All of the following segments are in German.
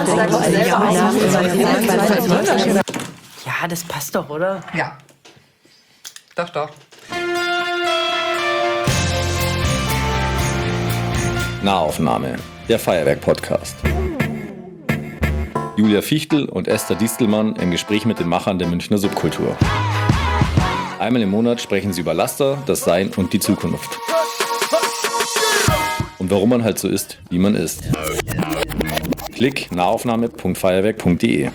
Ja, das passt doch, oder? Ja. Doch. Nahaufnahme, der Feuerwerk-Podcast. Julia Fichtel und Esther Distelmann im Gespräch mit den Machern der Münchner Subkultur. Einmal im Monat sprechen sie über Laster, das Sein und die Zukunft. Und warum man halt so ist, wie man ist. Klick nahaufnahme.feuerwerk.de.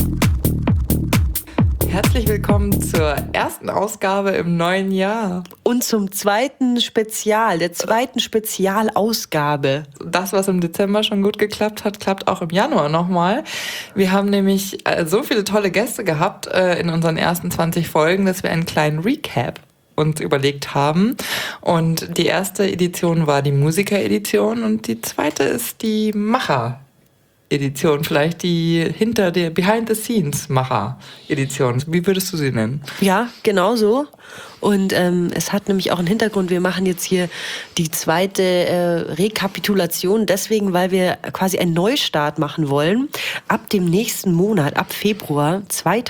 Herzlich willkommen zur ersten Ausgabe im neuen Jahr. Und zum zweiten Spezial, der zweiten Spezialausgabe. Das, was im Dezember schon gut geklappt hat, klappt auch im Januar nochmal. Wir haben nämlich so viele tolle Gäste gehabt in unseren ersten 20 Folgen, dass wir einen kleinen Recap uns überlegt haben. Und die erste Edition war die Musiker-Edition und die zweite ist die Macher-Edition, vielleicht die hinter der Behind-the-Scenes-Macher-Edition. Wie würdest du sie nennen? Ja, genau so. Und es hat nämlich auch einen Hintergrund. Wir machen jetzt hier die zweite Rekapitulation, deswegen, weil wir quasi einen Neustart machen wollen. Ab dem nächsten Monat, ab Februar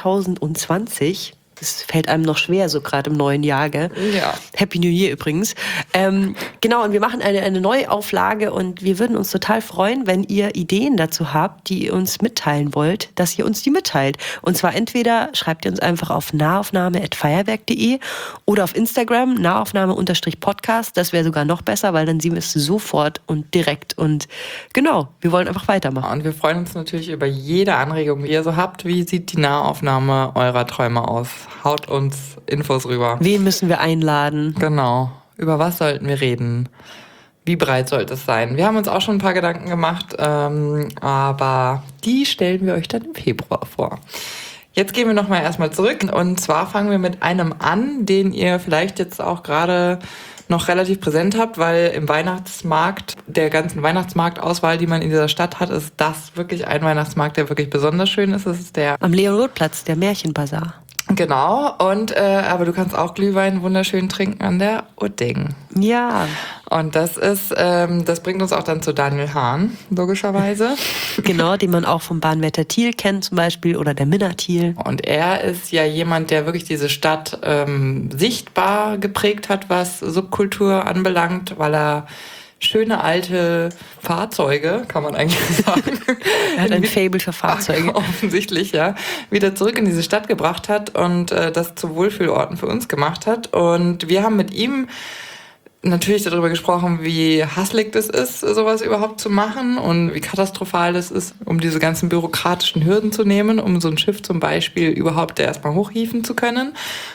2020. Das fällt einem noch schwer, so gerade im neuen Jahr, gell? Ja. Happy New Year übrigens. Genau, und wir machen eine Neuauflage und wir würden uns total freuen, wenn ihr Ideen dazu habt, die ihr uns mitteilen wollt, dass ihr uns die mitteilt. Und zwar entweder schreibt ihr uns einfach auf nahaufnahme@feuerwerk.de oder auf Instagram nahaufnahme_podcast. Das wäre sogar noch besser, weil dann sehen wir es sofort und direkt. Und genau, wir wollen einfach weitermachen. Und wir freuen uns natürlich über jede Anregung, die ihr so habt. Wie sieht die Nahaufnahme eurer Träume aus? Haut uns Infos rüber. Wen müssen wir einladen? Genau. Über was sollten wir reden? Wie breit sollte es sein? Wir haben uns auch schon ein paar Gedanken gemacht, aber die stellen wir euch dann im Februar vor. Jetzt gehen wir nochmal erstmal zurück und zwar fangen wir mit einem an, den ihr vielleicht jetzt auch gerade noch relativ präsent habt, weil im Weihnachtsmarkt, der ganzen Weihnachtsmarktauswahl, die man in dieser Stadt hat, ist das wirklich ein Weihnachtsmarkt, der wirklich besonders schön ist. Das ist der am Leon-Roth-Platz, der Märchenbazar. Genau, und aber du kannst auch Glühwein wunderschön trinken an der Udding. Ja. Und das bringt uns auch dann zu Daniel Hahn, logischerweise. Genau, den man auch vom Bahnwärter Thiel kennt zum Beispiel oder der Minna Thiel. Und er ist ja jemand, der wirklich diese Stadt sichtbar geprägt hat, was Subkultur anbelangt, weil er schöne alte Fahrzeuge, kann man eigentlich sagen. Er hat ein Faible für Fahrzeuge. Offensichtlich, ja. Wieder zurück in diese Stadt gebracht hat und das zu Wohlfühlorten für uns gemacht hat. Und wir haben mit ihm natürlich darüber gesprochen, wie hasselig das ist, sowas überhaupt zu machen und wie katastrophal das ist, um diese ganzen bürokratischen Hürden zu nehmen, um so ein Schiff zum Beispiel überhaupt erstmal hochhieven zu können.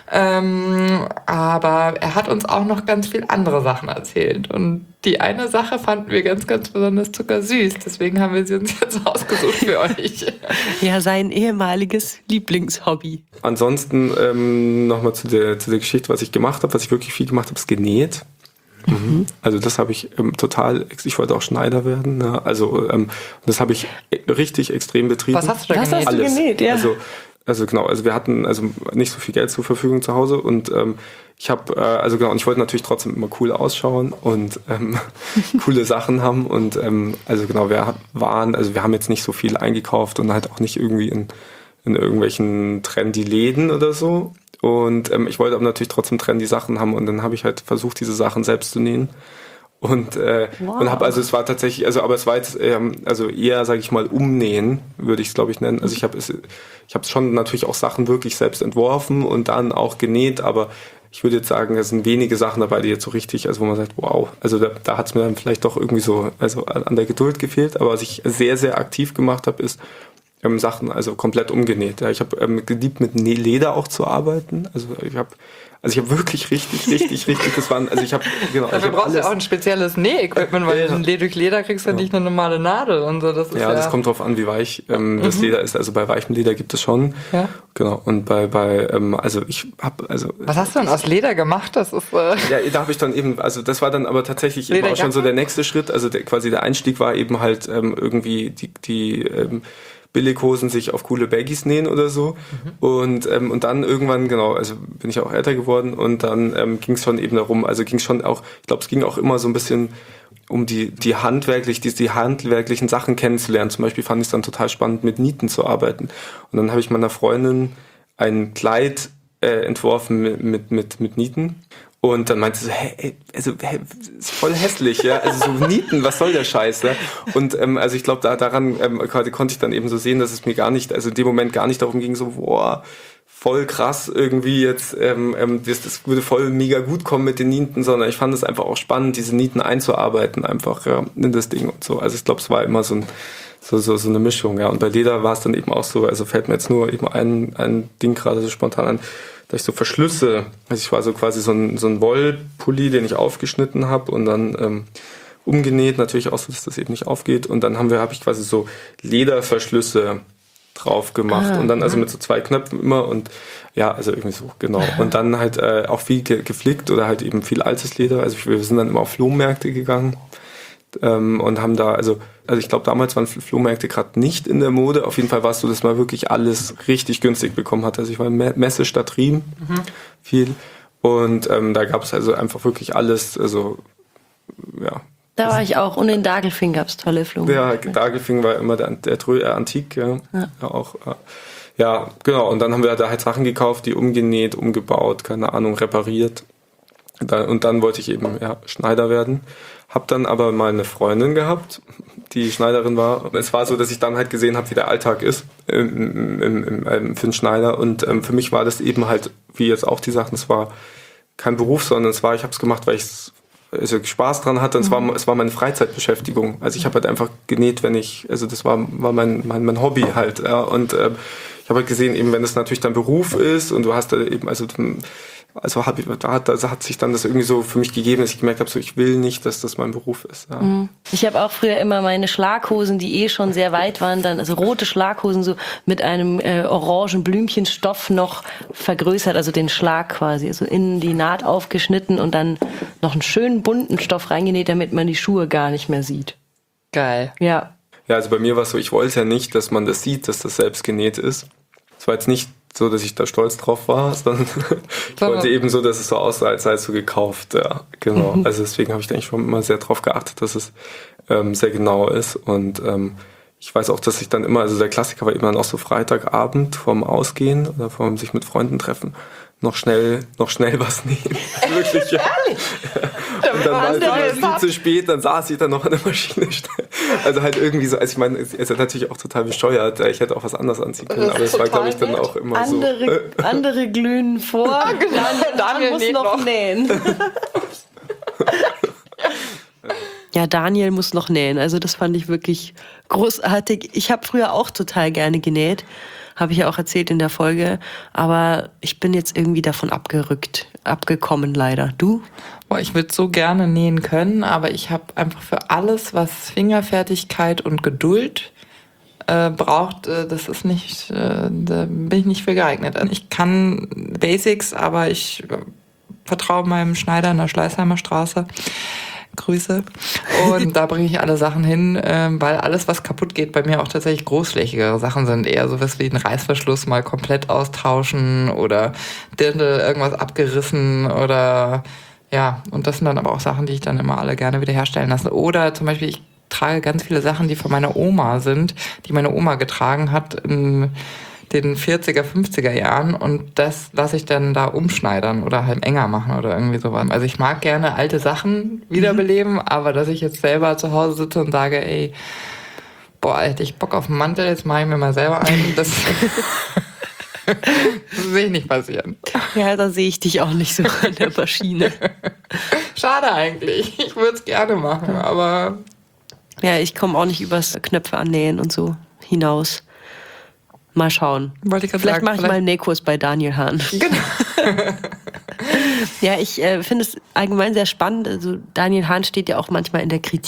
Aber er hat uns auch noch ganz viel andere Sachen erzählt und die eine Sache fanden wir ganz, ganz besonders zuckersüß. Deswegen haben wir sie uns jetzt ausgesucht für euch. Ja, sein ehemaliges Lieblingshobby. Ansonsten nochmal zu der Geschichte, was ich gemacht habe, was ich wirklich viel gemacht habe, ist genäht. Mhm. Also das habe ich ich wollte auch Schneider werden, ne? Also das habe ich richtig extrem betrieben. Was hast du da genäht? Was hast du genäht, ja. Also genau, also wir hatten nicht so viel Geld zur Verfügung zu Hause und ich habe und ich wollte natürlich trotzdem immer cool ausschauen und coole Sachen haben und wir haben jetzt nicht so viel eingekauft und halt auch nicht irgendwie in irgendwelchen trendy Läden oder so. Und ich wollte aber natürlich trotzdem trendy Sachen haben und dann habe ich halt versucht, diese Sachen selbst zu nähen. Und habe es war tatsächlich, aber es war jetzt eher, sage ich mal, umnähen, würde ich es, glaube ich, nennen. Also ich habe schon natürlich auch Sachen wirklich selbst entworfen und dann auch genäht, aber ich würde jetzt sagen, es sind wenige Sachen dabei, die jetzt so richtig, also wo man sagt, wow, also da hat es mir dann vielleicht doch irgendwie so, also an der Geduld gefehlt. Aber was ich sehr, sehr aktiv gemacht habe, ist Sachen komplett umgenäht. Ja, ich habe geliebt, mit Leder auch zu arbeiten. Also ich habe wirklich richtig, das waren, Dafür brauchst du auch ein spezielles Näh-Equipment, weil durch Leder kriegst du nicht eine normale Nadel und so. Das ist das kommt drauf an, wie weich das Leder ist. Also bei weichem Leder gibt es schon. Ja. Genau. Und was hast du denn aus Leder gemacht? Das ist ja, da habe ich dann eben, also das war dann aber tatsächlich eben auch schon so der nächste Schritt. Also quasi der Einstieg war eben halt irgendwie die Billighosen sich auf coole Baggies nähen oder so. Und dann irgendwann, bin ich auch älter geworden und dann ging es schon eben darum, ich glaube, es ging auch immer so ein bisschen die handwerklichen Sachen kennenzulernen. Zum Beispiel fand ich es dann total spannend, mit Nieten zu arbeiten. Und dann habe ich meiner Freundin ein Kleid entworfen mit Nieten. Und dann meinte sie so, ist voll hässlich, ja. Also so Nieten, was soll der Scheiß, ja? Und also ich glaube, daran konnte ich dann eben so sehen, dass es mir gar nicht, also in dem Moment gar nicht darum ging, so, boah, voll krass irgendwie jetzt, das würde voll mega gut kommen mit den Nieten, sondern ich fand es einfach auch spannend, diese Nieten einzuarbeiten einfach, ja, in das Ding und so. Also ich glaube, es war immer so eine Mischung, ja. Und bei Leder war es dann eben auch so, also fällt mir jetzt nur eben ein Ding gerade so spontan an, dass ich so Verschlüsse, also ich war so quasi so ein Wollpulli, den ich aufgeschnitten habe und dann umgenäht, natürlich auch so, dass das eben nicht aufgeht. Und dann habe ich quasi so Lederverschlüsse drauf gemacht und dann also mit so 2 Knöpfen immer und ja, also irgendwie so, genau. Und dann halt auch viel geflickt oder halt eben viel altes Leder. Also wir sind dann immer auf Flohmärkte gegangen und haben da, also ich glaube, damals waren Flohmärkte gerade nicht in der Mode. Auf jeden Fall war es so, dass man wirklich alles richtig günstig bekommen hat. Also ich war in Messe statt Riem, viel. Und da gab es also einfach wirklich alles, also ja. Da war ich auch. Und in Dagelfing gab es tolle Flohmärkte. Ja, Dagelfing war immer der Antik, ja. Auch. Ja, genau. Und dann haben wir da halt Sachen gekauft, die umgenäht, umgebaut, keine Ahnung, repariert. Und dann wollte ich eben Schneider werden. Hab dann aber mal eine Freundin gehabt, die Schneiderin war. Und es war so, dass ich dann halt gesehen habe, wie der Alltag ist für einen Schneider. Und für mich war das eben halt, wie jetzt auch die Sachen, es war kein Beruf, sondern ich habe es gemacht, weil ich Spaß dran hatte. Und es war meine Freizeitbeschäftigung. Also ich habe halt einfach genäht, also das war mein Hobby halt. Ja. Und ich habe halt gesehen, eben wenn es natürlich dein Beruf ist und du hast da eben, da hat sich dann das irgendwie so für mich gegeben, dass ich gemerkt habe, so ich will nicht, dass das mein Beruf ist. Ja. Ich habe auch früher immer meine Schlaghosen, die schon sehr weit waren, dann also rote Schlaghosen so mit einem orangen Blümchenstoff noch vergrößert, also den Schlag quasi, also innen die Naht aufgeschnitten und dann noch einen schönen bunten Stoff reingenäht, damit man die Schuhe gar nicht mehr sieht. Geil. Ja. Ja, also bei mir war es so, ich wollte ja nicht, dass man das sieht, dass das selbst genäht ist. Es war jetzt nicht so, dass ich da stolz drauf war, sondern ich wollte eben so, dass es so aussah, als sei es so gekauft. Ja, genau. Also deswegen habe ich eigentlich schon immer sehr drauf geachtet, dass es sehr genau ist. Und ich weiß auch, dass ich dann immer, also der Klassiker war immer noch so Freitagabend vorm Ausgehen oder vorm sich mit Freunden treffen, noch schnell was nehmen. Wirklich, ja. Und dann war es viel zu spät, dann saß ich dann noch an der Maschine. Also halt irgendwie so, also ich meine, es ist natürlich auch total bescheuert, ich hätte auch was anderes anziehen können, aber es war, glaube ich, dann auch immer andere glühen vor, Daniel muss noch nähen. Ja, Daniel muss noch nähen, also das fand ich wirklich großartig. Ich habe früher auch total gerne genäht. Habe ich ja auch erzählt in der Folge. Aber ich bin jetzt irgendwie davon abgekommen leider. Du? Boah, ich würde so gerne nähen können, aber ich habe einfach für alles, was Fingerfertigkeit und Geduld braucht, das ist nicht, da bin ich nicht für geeignet. Ich kann Basics, aber ich vertraue meinem Schneider in der Schleißheimer Straße. Grüße. Und da bringe ich alle Sachen hin, weil alles, was kaputt geht, bei mir auch tatsächlich großflächigere Sachen sind. Eher sowas wie einen Reißverschluss mal komplett austauschen oder Dirndl irgendwas abgerissen oder ja. Und das sind dann aber auch Sachen, die ich dann immer alle gerne wieder herstellen lasse. Oder zum Beispiel, ich trage ganz viele Sachen, die von meiner Oma sind, die meine Oma getragen hat in den 40er, 50er Jahren und das lasse ich dann da umschneidern oder halt enger machen oder irgendwie sowas. Also ich mag gerne alte Sachen wiederbeleben, aber dass ich jetzt selber zu Hause sitze und sage, ey, boah, hätte ich Bock auf einen Mantel, jetzt mache ich mir mal selber einen, das sehe ich nicht passieren. Ja, da sehe ich dich auch nicht so an der Maschine. Schade eigentlich, ich würde es gerne machen, aber... Ja, ich komme auch nicht übers Knöpfe annähen und so hinaus. Mal schauen. Vielleicht mache ich mal einen Nähkurs bei Daniel Hahn. Genau. Ja, ich finde es allgemein sehr spannend. Also Daniel Hahn steht ja auch manchmal in der Kritik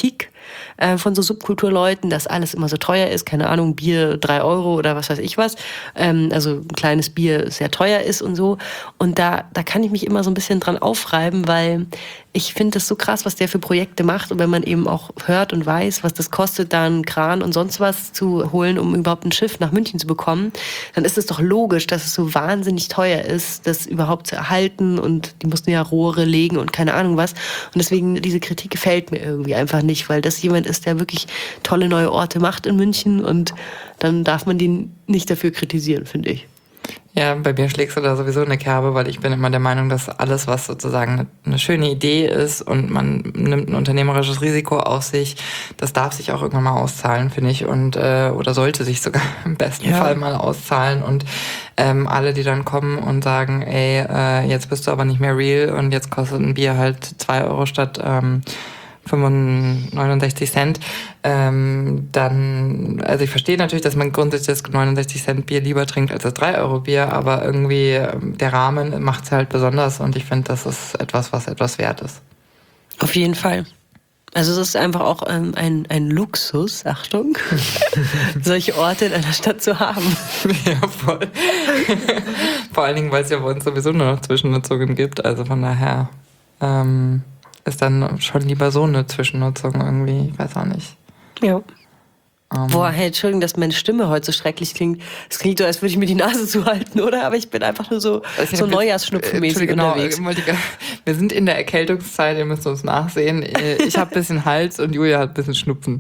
von so Subkulturleuten, dass alles immer so teuer ist. Keine Ahnung, Bier 3 Euro oder was weiß ich was. Also ein kleines Bier sehr teuer ist und so. Und da kann ich mich immer so ein bisschen dran aufreiben, weil ich finde das so krass, was der für Projekte macht. Und wenn man eben auch hört und weiß, was das kostet, da einen Kran und sonst was zu holen, um überhaupt ein Schiff nach München zu bekommen, dann ist es doch logisch, dass es so wahnsinnig teuer ist, das überhaupt zu erhalten. Und die mussten ja Rohre legen und keine Ahnung was. Und deswegen, diese Kritik gefällt mir irgendwie einfach nicht, weil das jemand ist, der wirklich tolle neue Orte macht in München. Und dann darf man den nicht dafür kritisieren, finde ich. Ja, bei mir schlägst du da sowieso eine Kerbe, weil ich bin immer der Meinung, dass alles, was sozusagen eine schöne Idee ist und man nimmt ein unternehmerisches Risiko auf sich, das darf sich auch irgendwann mal auszahlen, finde ich, und oder sollte sich sogar im besten Fall mal auszahlen. Und alle, die dann kommen und sagen, ey, jetzt bist du aber nicht mehr real und jetzt kostet ein Bier halt 2 Euro statt 69 Cent, dann, also ich verstehe natürlich, dass man grundsätzlich das 69 Cent Bier lieber trinkt als das 3 Euro Bier, aber irgendwie der Rahmen macht es halt besonders und ich finde, das ist etwas, was etwas wert ist. Auf jeden Fall. Also es ist einfach auch ein Luxus, Achtung, solche Orte in einer Stadt zu haben. Ja, voll. Vor allen Dingen, weil es ja bei uns sowieso nur noch Zwischennutzungen gibt, also von daher ist dann schon lieber so eine Zwischennutzung irgendwie, ich weiß auch nicht. Ja. Boah, hey, Entschuldigung, dass meine Stimme heute so schrecklich klingt. Es klingt so, als würde ich mir die Nase zuhalten, oder? Aber ich bin einfach nur so Neujahrsschnupfenmäßig unterwegs. Wir sind in der Erkältungszeit, ihr müsst uns nachsehen. Ich habe ein bisschen Hals und Julia hat ein bisschen Schnupfen.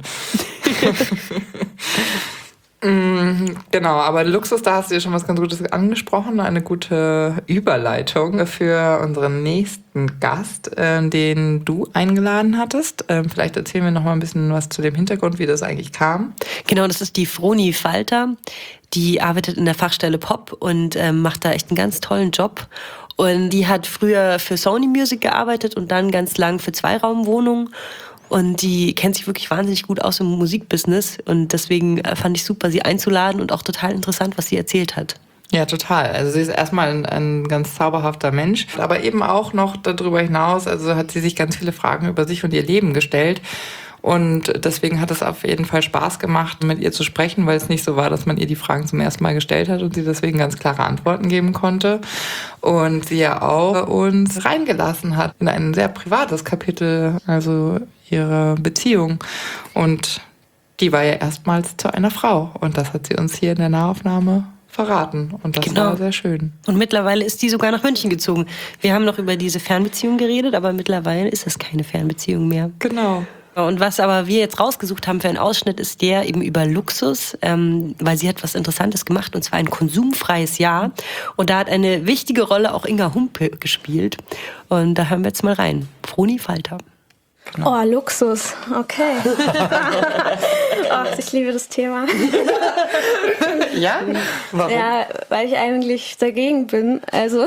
Genau, aber Luxus, da hast du ja schon was ganz Gutes angesprochen, eine gute Überleitung für unseren nächsten Gast, den du eingeladen hattest. Vielleicht erzählen wir noch mal ein bisschen was zu dem Hintergrund, wie das eigentlich kam. Genau, das ist die Froni Falter, die arbeitet in der Fachstelle Pop und macht da echt einen ganz tollen Job. Und die hat früher für Sony Music gearbeitet und dann ganz lang für Zweiraumwohnungen. Und die kennt sich wirklich wahnsinnig gut aus im Musikbusiness. Und deswegen fand ich super, sie einzuladen und auch total interessant, was sie erzählt hat. Ja, total. Also sie ist erstmal ein ganz zauberhafter Mensch, aber eben auch noch darüber hinaus, also hat sie sich ganz viele Fragen über sich und ihr Leben gestellt. Und deswegen hat es auf jeden Fall Spaß gemacht, mit ihr zu sprechen, weil es nicht so war, dass man ihr die Fragen zum ersten Mal gestellt hat und sie deswegen ganz klare Antworten geben konnte. Und sie ja auch uns reingelassen hat in ein sehr privates Kapitel, also ihre Beziehung. Und die war ja erstmals zu einer Frau. Und das hat sie uns hier in der Nahaufnahme verraten. Und das war sehr schön. Und mittlerweile ist die sogar nach München gezogen. Wir haben noch über diese Fernbeziehung geredet, aber mittlerweile ist es keine Fernbeziehung mehr. Genau. Und was aber wir jetzt rausgesucht haben für einen Ausschnitt, ist der eben über Luxus, weil sie hat was Interessantes gemacht, und zwar ein konsumfreies Jahr. Und da hat eine wichtige Rolle auch Inga Humpe gespielt. Und da hören wir jetzt mal rein. Froni Falter. Genau. Oh, Luxus. Okay. Oh, ich liebe das Thema. Ja? Warum? Ja, weil ich eigentlich dagegen bin. Also.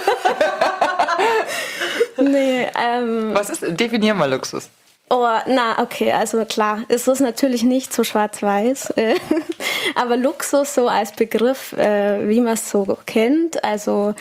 Nee, Was ist, definier mal Luxus. Oh, na, okay, also klar, es ist natürlich nicht so schwarz-weiß, aber Luxus so als Begriff, wie man es so kennt, also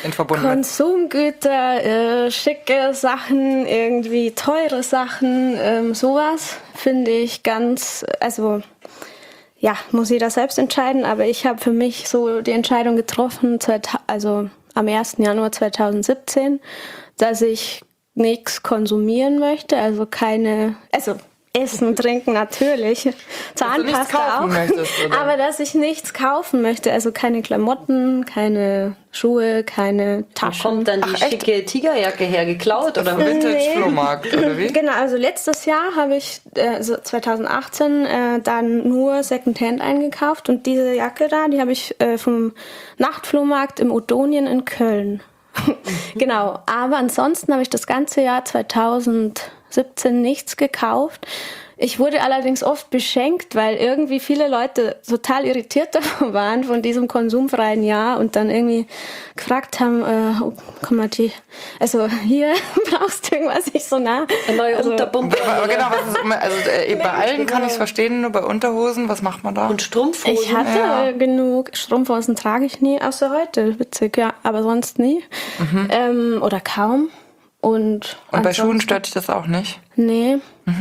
Konsumgüter, schicke Sachen, irgendwie teure Sachen, sowas finde ich ganz, also ja, muss jeder selbst entscheiden, aber ich habe für mich so die Entscheidung getroffen, also am 1. Januar 2017, dass ich nichts konsumieren möchte, also Essen, Trinken natürlich, Zahnpasta auch, aber dass ich nichts kaufen möchte, also keine Klamotten, keine Schuhe, keine Taschen. Da kommt dann die schicke Tigerjacke hergeklaut oder Vintage-Flohmarkt oder wie? Genau, also letztes Jahr habe ich, 2018, dann nur Secondhand eingekauft und diese Jacke da, die habe ich vom Nachtflohmarkt im Odonien in Köln. Genau, aber ansonsten habe ich das ganze Jahr 2017 nichts gekauft. Ich wurde allerdings oft beschenkt, weil irgendwie viele Leute total irritiert davon waren, von diesem konsumfreien Jahr, und dann irgendwie gefragt haben, komm mal, also hier brauchst du irgendwas, nicht so nah. Eine neue Unterpumpe. Genau, bei allen kann ich es verstehen, nur bei Unterhosen, was macht man da? Und Strumpfhosen. Ich hatte genug, Strumpfhosen trage ich nie, außer heute, witzig, ja, aber sonst nie. Oder kaum. Und bei Schuhen stört dich das auch nicht? Nee.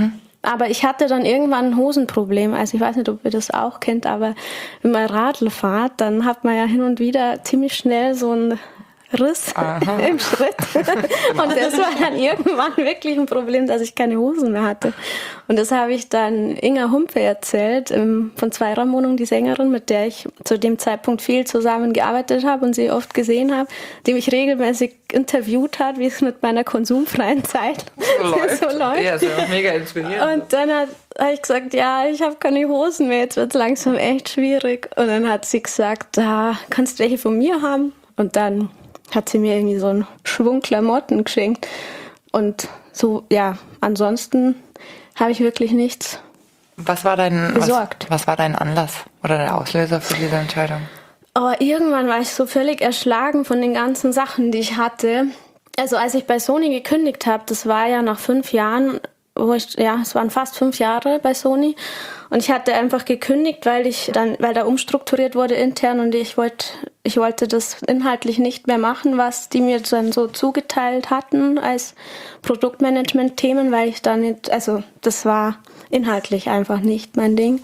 Aber ich hatte dann irgendwann ein Hosenproblem. Also ich weiß nicht, ob ihr das auch kennt, aber wenn man Radl fährt, dann hat man ja hin und wieder ziemlich schnell so einen Riss im Schritt. Und das war dann irgendwann wirklich ein Problem, dass ich keine Hosen mehr hatte. Und das habe ich dann Inga Humpe erzählt, von Zweiraumwohnung, die Sängerin, mit der ich zu dem Zeitpunkt viel zusammengearbeitet habe und sie oft gesehen habe, die mich regelmäßig interviewt hat, wie es mit meiner konsumfreien Zeit so läuft. Ja, das ist ja mega inspirierend. Und dann habe ich gesagt, ja, ich habe keine Hosen mehr, jetzt wird es langsam echt schwierig. Und dann hat sie gesagt, kannst du welche von mir haben? Und dann hat sie mir irgendwie so einen Schwung Klamotten geschenkt. Und so, ja, ansonsten habe ich wirklich nichts besorgt. Was war dein Anlass oder der Auslöser für diese Entscheidung? Aber irgendwann war ich so völlig erschlagen von den ganzen Sachen, die ich hatte. Also als ich bei Sony gekündigt habe, das war ja nach 5 Jahren, es waren fast 5 Jahre bei Sony. Und ich hatte einfach gekündigt, weil da umstrukturiert wurde intern und ich wollte das inhaltlich nicht mehr machen, was die mir dann so zugeteilt hatten als Produktmanagement-Themen, weil ich da nicht, also das war inhaltlich einfach nicht mein Ding.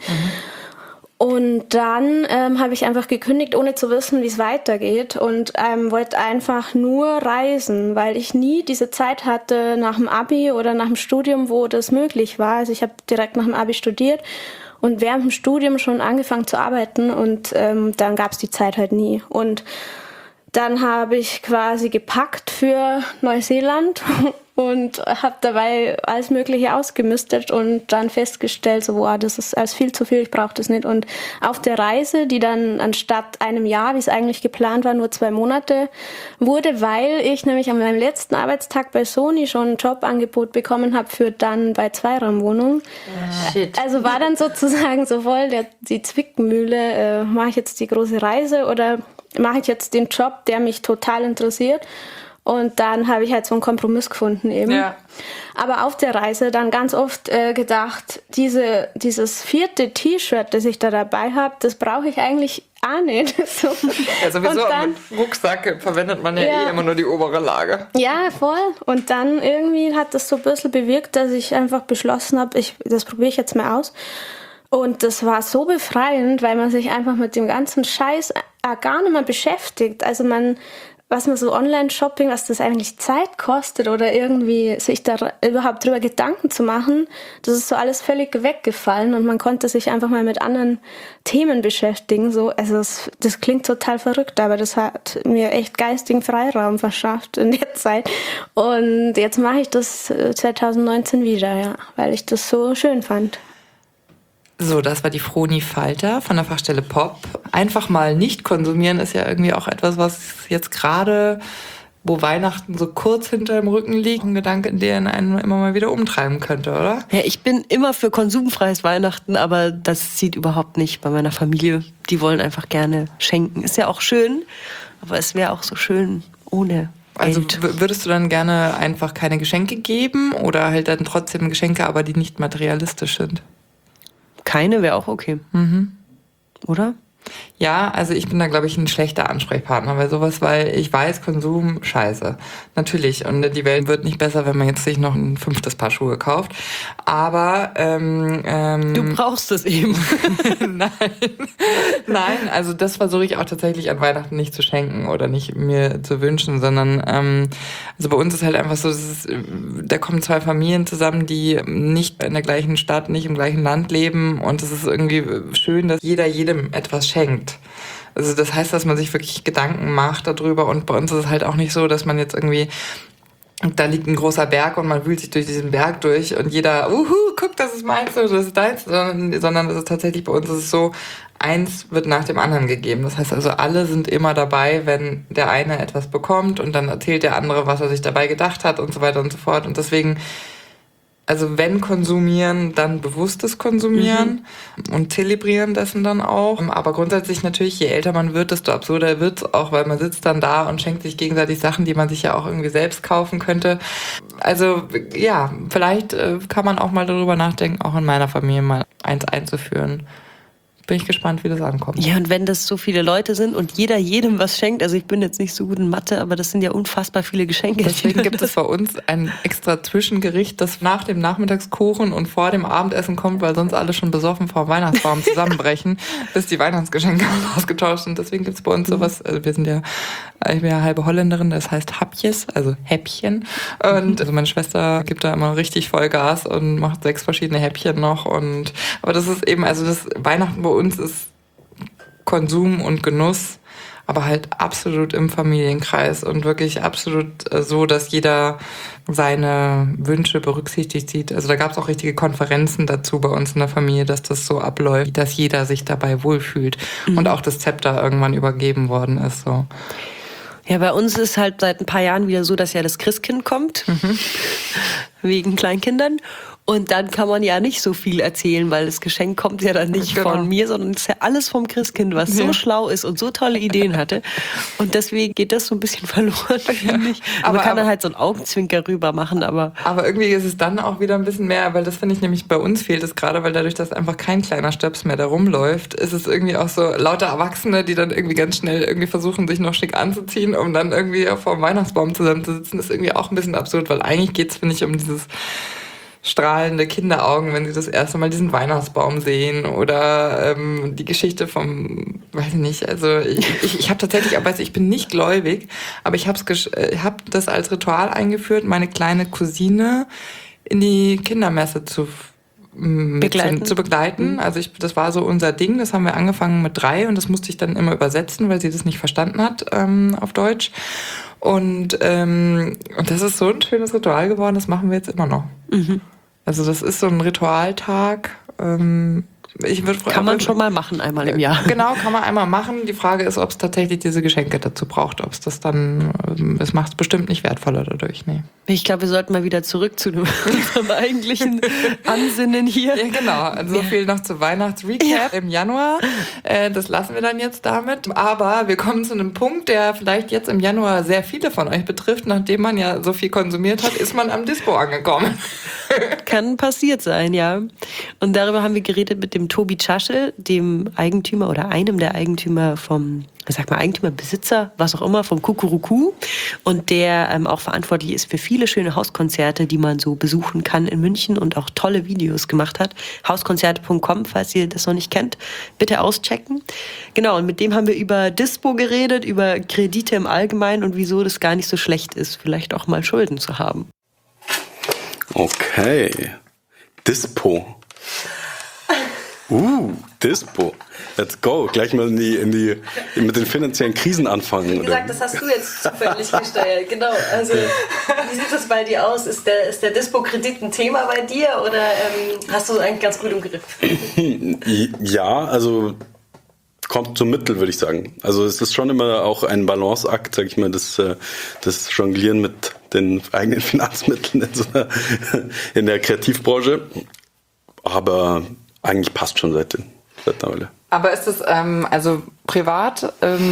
Und dann habe ich einfach gekündigt, ohne zu wissen, wie es weitergeht und wollte einfach nur reisen, weil ich nie diese Zeit hatte nach dem Abi oder nach dem Studium, wo das möglich war. Also ich habe direkt nach dem Abi studiert und während dem Studium schon angefangen zu arbeiten und dann gab es die Zeit halt nie. Und dann habe ich quasi gepackt für Neuseeland und habe dabei alles Mögliche ausgemistet und dann festgestellt, so, das ist alles viel zu viel, ich brauche das nicht. Und auf der Reise, die dann anstatt einem Jahr, wie es eigentlich geplant war, nur 2 Monate wurde, weil ich nämlich an meinem letzten Arbeitstag bei Sony schon ein Jobangebot bekommen habe für dann bei Zweiraumwohnung. Shit. Also war dann sozusagen so voll die Zwickmühle, mache ich jetzt die große Reise oder mache ich jetzt den Job, der mich total interessiert. Und dann habe ich halt so einen Kompromiss gefunden eben. Ja. Aber auf der Reise dann ganz oft gedacht, dieses 4. T-Shirt, das ich da dabei habe, das brauche ich eigentlich auch nicht. So. Ja, sowieso mit Rucksack verwendet man ja immer nur die obere Lage. Ja, voll. Und dann irgendwie hat das so ein bisschen bewirkt, dass ich einfach beschlossen habe, das probiere ich jetzt mal aus. Und das war so befreiend, weil man sich einfach mit dem ganzen Scheiß gar nicht mehr beschäftigt. Also was man so Online-Shopping, was das eigentlich Zeit kostet oder irgendwie sich da überhaupt drüber Gedanken zu machen, das ist so alles völlig weggefallen und man konnte sich einfach mal mit anderen Themen beschäftigen. So, also das klingt total verrückt, aber das hat mir echt geistigen Freiraum verschafft in der Zeit. Und jetzt mache ich das 2019 wieder, ja, weil ich das so schön fand. So, das war die Froni Falter von der Fachstelle Pop. Einfach mal nicht konsumieren ist ja irgendwie auch etwas, was jetzt gerade, wo Weihnachten so kurz hinter dem Rücken liegt, ein Gedanke, der einen immer mal wieder umtreiben könnte, oder? Ja, ich bin immer für konsumfreies Weihnachten, aber das zieht überhaupt nicht bei meiner Familie. Die wollen einfach gerne schenken. Ist ja auch schön, aber es wäre auch so schön ohne Also Geld. würdest du dann gerne einfach keine Geschenke geben oder halt dann trotzdem Geschenke, aber die nicht materialistisch sind? Keine wäre auch okay. Oder? Ja, also ich bin da, glaube ich, ein schlechter Ansprechpartner bei sowas, weil ich weiß, Konsum, scheiße. Natürlich. Und die Welt wird nicht besser, wenn man jetzt sich noch ein 5. Paar Schuhe kauft. Aber du brauchst es eben. Nein, also das versuche ich auch tatsächlich an Weihnachten nicht zu schenken oder nicht mir zu wünschen, sondern also bei uns ist halt einfach so, da kommen 2 Familien zusammen, die nicht in der gleichen Stadt, nicht im gleichen Land leben und es ist irgendwie schön, dass jeder jedem etwas schenkt. Also das heißt, dass man sich wirklich Gedanken macht darüber und bei uns ist es halt auch nicht so, dass man jetzt irgendwie, da liegt ein großer Berg und man wühlt sich durch diesen Berg durch und jeder, guck, das ist meins oder das ist deins, sondern das ist tatsächlich, bei uns ist es so, eins wird nach dem anderen gegeben. Das heißt also, alle sind immer dabei, wenn der eine etwas bekommt und dann erzählt der andere, was er sich dabei gedacht hat und so weiter und so fort und deswegen, also wenn konsumieren, dann bewusstes Konsumieren und zelebrieren dessen dann auch. Aber grundsätzlich natürlich, je älter man wird, desto absurder wird's auch, weil man sitzt dann da und schenkt sich gegenseitig Sachen, die man sich ja auch irgendwie selbst kaufen könnte. Also ja, vielleicht kann man auch mal darüber nachdenken, auch in meiner Familie mal eins einzuführen. bin ich gespannt, wie das ankommt. Ja, und wenn das so viele Leute sind und jeder jedem was schenkt, also ich bin jetzt nicht so gut in Mathe, aber das sind ja unfassbar viele Geschenke. Deswegen gibt es bei uns ein extra Zwischengericht, das nach dem Nachmittagskuchen und vor dem Abendessen kommt, weil sonst alle schon besoffen vor dem Weihnachtsbaum zusammenbrechen, bis die Weihnachtsgeschenke ausgetauscht sind. Deswegen gibt es bei uns sowas, also ich bin ja halbe Holländerin, das heißt Hapjes, also Häppchen. Und also meine Schwester gibt da immer richtig Vollgas und macht 6 verschiedene Häppchen noch. Aber das ist eben, also das Weihnachten bei uns ist Konsum und Genuss, aber halt absolut im Familienkreis und wirklich absolut so, dass jeder seine Wünsche berücksichtigt sieht. Also da gab es auch richtige Konferenzen dazu bei uns in der Familie, dass das so abläuft, dass jeder sich dabei wohlfühlt und auch das Zepter irgendwann übergeben worden ist. So. Ja, bei uns ist halt seit ein paar Jahren wieder so, dass ja das Christkind kommt, wegen Kleinkindern. Und dann kann man ja nicht so viel erzählen, weil das Geschenk kommt ja dann nicht von mir, sondern es ist ja alles vom Christkind, was so schlau ist und so tolle Ideen hatte. Und deswegen geht das so ein bisschen verloren, finde ich. Man kann dann halt so einen Augenzwinker rüber machen, aber irgendwie ist es dann auch wieder ein bisschen mehr, weil das finde ich nämlich, bei uns fehlt es gerade, weil dadurch, dass einfach kein kleiner Stöps mehr da rumläuft, ist es irgendwie auch so lauter Erwachsene, die dann irgendwie ganz schnell irgendwie versuchen, sich noch schick anzuziehen, um dann irgendwie vor dem Weihnachtsbaum zusammenzusitzen. Das ist irgendwie auch ein bisschen absurd, weil eigentlich geht es, finde ich, um dieses strahlende Kinderaugen, wenn sie das erste Mal diesen Weihnachtsbaum sehen oder die Geschichte vom, weiß ich nicht, also ich habe tatsächlich, ich bin nicht gläubig, aber ich habe das als Ritual eingeführt, meine kleine Cousine in die Kindermesse zu begleiten. Also das war so unser Ding, das haben wir angefangen mit 3 und das musste ich dann immer übersetzen, weil sie das nicht verstanden hat auf Deutsch. Und das ist so ein schönes Ritual geworden, das machen wir jetzt immer noch. Also das ist so ein Ritualtag. Kann man schon mal machen, einmal im Jahr. Genau, kann man einmal machen. Die Frage ist, ob es tatsächlich diese Geschenke dazu braucht. Ob es das dann, es macht es bestimmt nicht wertvoller dadurch. Nee. Ich glaube, wir sollten mal wieder zurück zu unserem eigentlichen Ansinnen hier. Ja, genau. Also so viel noch zu Weihnachtsrecap im Januar. Das lassen wir dann jetzt damit. Aber wir kommen zu einem Punkt, der vielleicht jetzt im Januar sehr viele von euch betrifft. Nachdem man ja so viel konsumiert hat, ist man am Dispo angekommen. Kann passiert sein, ja. Und darüber haben wir geredet mit dem Tobi Tschaschel, dem Eigentümer oder einem der Eigentümer vom, Eigentümer, Besitzer, was auch immer, vom Kukuruku. Und der auch verantwortlich ist für viele schöne Hauskonzerte, die man so besuchen kann in München und auch tolle Videos gemacht hat. Hauskonzerte.com, falls ihr das noch nicht kennt, bitte auschecken. Genau, und mit dem haben wir über Dispo geredet, über Kredite im Allgemeinen und wieso das gar nicht so schlecht ist, vielleicht auch mal Schulden zu haben. Okay. Dispo. Dispo. Let's go. Gleich mal mit den finanziellen Krisen anfangen. Wie gesagt, das hast du jetzt zufällig gesteuert. Genau. Also, wie sieht das bei dir aus? Ist der Dispo-Kredit ein Thema bei dir oder hast du es eigentlich ganz gut im Griff? Ja, also kommt zum Mittel, würde ich sagen. Also es ist schon immer auch ein Balanceakt, sag ich mal, das Jonglieren mit den eigenen Finanzmitteln in der Kreativbranche. Aber eigentlich passt schon seit einer Weile. Aber ist es, also privat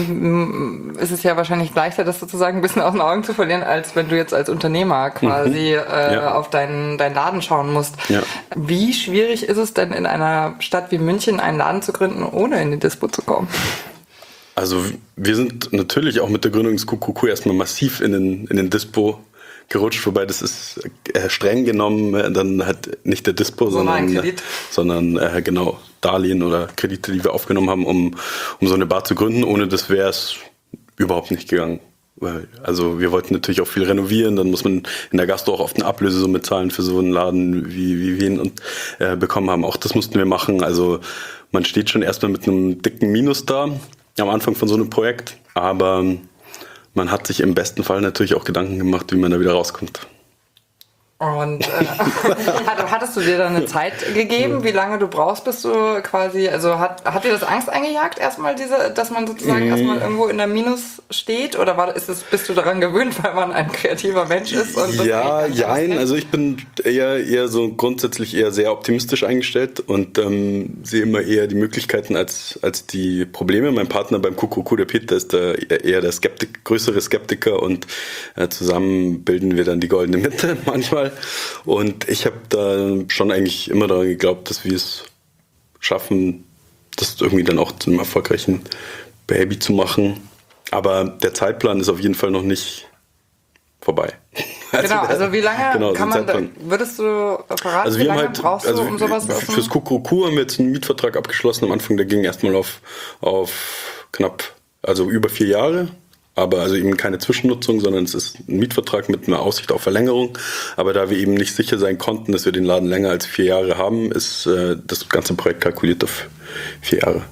ist es ja wahrscheinlich leichter, das sozusagen ein bisschen aus den Augen zu verlieren, als wenn du jetzt als Unternehmer quasi auf deinen Laden schauen musst. Ja. Wie schwierig ist es denn in einer Stadt wie München, einen Laden zu gründen, ohne in die Dispo zu kommen? Also wir sind natürlich auch mit der Gründung des Kukuruku erstmal massiv in den Dispo gerutscht, wobei das ist streng genommen dann halt nicht der Dispo, sondern genau Darlehen oder Kredite, die wir aufgenommen haben, um so eine Bar zu gründen. Ohne das wäre es überhaupt nicht gegangen. Also wir wollten natürlich auch viel renovieren, dann muss man in der Gastro auch oft eine Ablösesumme zahlen für so einen Laden, wie wir ihn bekommen haben. Auch das mussten wir machen. Also man steht schon erstmal mit einem dicken Minus da am Anfang von so einem Projekt, aber man hat sich im besten Fall natürlich auch Gedanken gemacht, wie man da wieder rauskommt. Und hattest du dir dann eine Zeit gegeben, wie lange du brauchst, bis du quasi, also hat dir das Angst eingejagt, erstmal dass man sozusagen erstmal irgendwo in der Minus steht? Oder bist du daran gewöhnt, weil man ein kreativer Mensch ist? Und also ich bin eher so grundsätzlich eher sehr optimistisch eingestellt und sehe immer eher die Möglichkeiten als die Probleme. Mein Partner beim Kukuruku, der Peter, ist eher der größere Skeptiker und zusammen bilden wir dann die goldene Mitte manchmal. Und ich habe da schon eigentlich immer daran geglaubt, dass wir es schaffen, das irgendwie dann auch zu einem erfolgreichen Baby zu machen. Aber der Zeitplan ist auf jeden Fall noch nicht vorbei. Also wie lange kann man würdest du verraten, also wie lange brauchst du, um sowas zu machen? Fürs Kuckuruku haben wir jetzt einen Mietvertrag abgeschlossen am Anfang, der ging erstmal auf knapp, also über 4 Jahre. Aber also eben keine Zwischennutzung, sondern es ist ein Mietvertrag mit einer Aussicht auf Verlängerung. Aber da wir eben nicht sicher sein konnten, dass wir den Laden länger als 4 Jahre haben, ist das ganze Projekt kalkuliert auf 4 Jahre.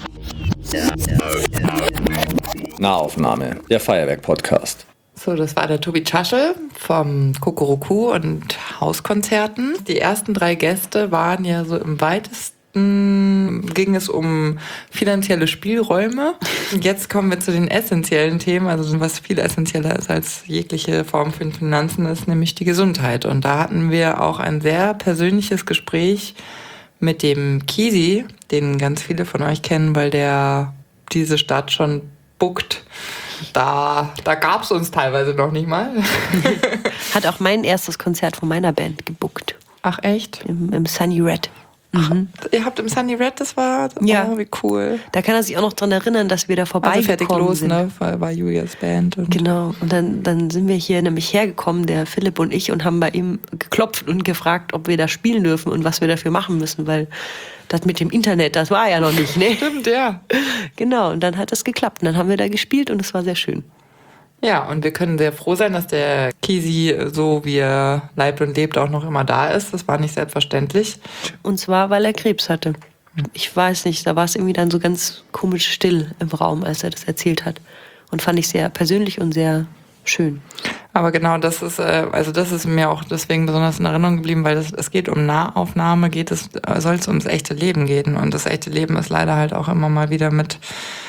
Nahaufnahme, der Feuerwerk-Podcast. So, das war der Tobi Tschaschel vom Kuckuruku und Hauskonzerten. Die ersten 3 Gäste waren ja so im weitesten, ging es um finanzielle Spielräume. Jetzt kommen wir zu den essentiellen Themen, also was viel essentieller ist als jegliche Form von Finanzen, ist nämlich die Gesundheit. Und da hatten wir auch ein sehr persönliches Gespräch mit dem Kisi, den ganz viele von euch kennen, weil der diese Stadt schon bookt. Da gab es uns teilweise noch nicht mal. Hat auch mein erstes Konzert von meiner Band gebookt. Ach echt? Im Sunny Red. Ach, ihr habt im Sunny Red, das war, ja. Wie cool. Da kann er sich auch noch dran erinnern, dass wir da vorbeigekommen fertig los, sind. Ne? War Julias Band. Und genau, und dann sind wir hier nämlich hergekommen, der Philipp und ich, und haben bei ihm geklopft und gefragt, ob wir da spielen dürfen und was wir dafür machen müssen, weil das mit dem Internet, das war ja noch nicht, ne? Stimmt, ja. Genau, und dann hat es geklappt. Und dann haben wir da gespielt und es war sehr schön. Ja, und wir können sehr froh sein, dass der Kisi, so wie er leibt und lebt, auch noch immer da ist. Das war nicht selbstverständlich. Und zwar, weil er Krebs hatte. Ich weiß nicht, da war es irgendwie dann so ganz komisch still im Raum, als er das erzählt hat. Und fand ich sehr persönlich und sehr schön. Aber genau, das ist mir auch deswegen besonders in Erinnerung geblieben, weil es geht um Nahaufnahme, soll es ums echte Leben gehen. Und das echte Leben ist leider halt auch immer mal wieder mit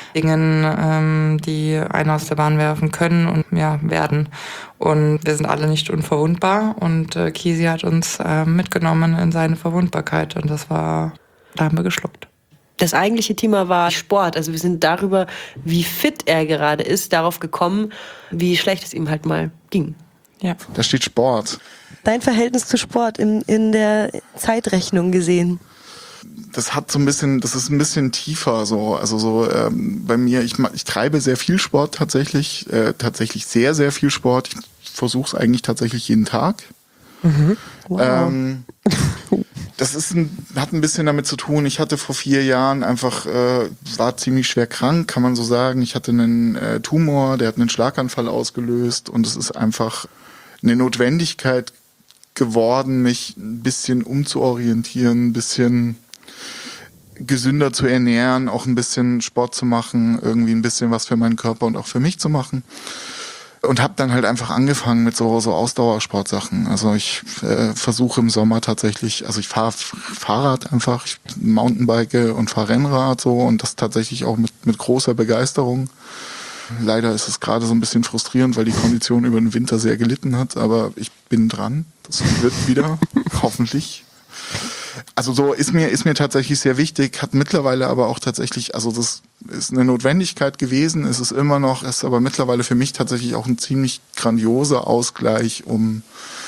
Dingen, die einen aus der Bahn werfen können und werden. Und wir sind alle nicht unverwundbar. Und Kisi hat uns mitgenommen in seine Verwundbarkeit. Und da haben wir geschluckt. Das eigentliche Thema war Sport. Also wir sind darüber, wie fit er gerade ist, darauf gekommen, wie schlecht es ihm halt mal ging. Ja. Da steht Sport. Dein Verhältnis zu Sport in der Zeitrechnung gesehen? Das ist ein bisschen tiefer so. Also so bei mir, ich treibe sehr viel Sport tatsächlich sehr, sehr viel Sport. Ich versuche es eigentlich tatsächlich jeden Tag. Mhm. Wow. Das hat ein bisschen damit zu tun, ich hatte vor 4 Jahren war ziemlich schwer krank, kann man so sagen. Ich hatte einen Tumor, der hat einen Schlaganfall ausgelöst und es ist einfach eine Notwendigkeit geworden, mich ein bisschen umzuorientieren, ein bisschen gesünder zu ernähren, auch ein bisschen Sport zu machen, irgendwie ein bisschen was für meinen Körper und auch für mich zu machen. Und habe dann halt einfach angefangen mit so Ausdauersportsachen. Also ich versuche im Sommer tatsächlich, also ich fahre Fahrrad einfach, ich Mountainbike und fahre Rennrad so und das tatsächlich auch mit großer Begeisterung. Leider ist es gerade so ein bisschen frustrierend, weil die Kondition über den Winter sehr gelitten hat, aber ich bin dran. Das wird wieder, hoffentlich. Also so ist mir tatsächlich sehr wichtig, hat mittlerweile aber auch tatsächlich, also das ist eine Notwendigkeit gewesen, ist es immer noch, ist aber mittlerweile für mich tatsächlich auch ein ziemlich grandioser Ausgleich, um